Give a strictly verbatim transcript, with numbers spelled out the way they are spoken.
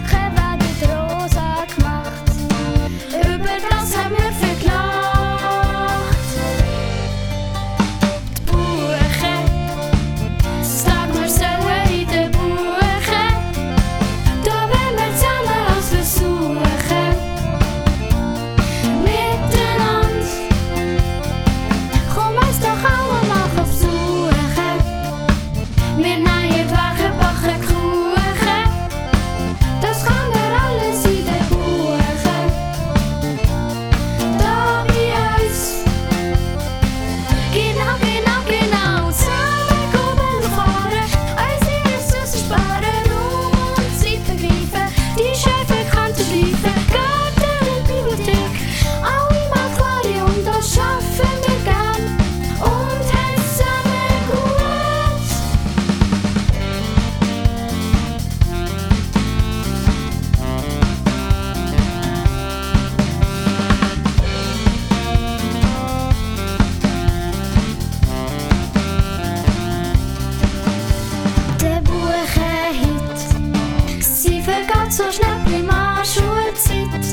Backen werden rosa gemacht. Über das haben wir verklagt. Die Buche, sag mir, sollen in der Buche, da wollen wir zusammen alles versuchen. Miteinander, komm uns doch alle mal besuchen. Wir nehmen Wachen, backen Kuchen, das kann wir alles in der Buche. Da bei uns, genau, genau, genau, zusammen kommen fahren, unsere Ressourcen sparen, Raum und Zeit begreifen, die schönen Kanten schleifen, Garten und Bibliothek, alle mal klare und das schaffen wir gern und haben es zusammen gut. Der Buche heute, sie vergeht so schnell bei meiner Schulzeit.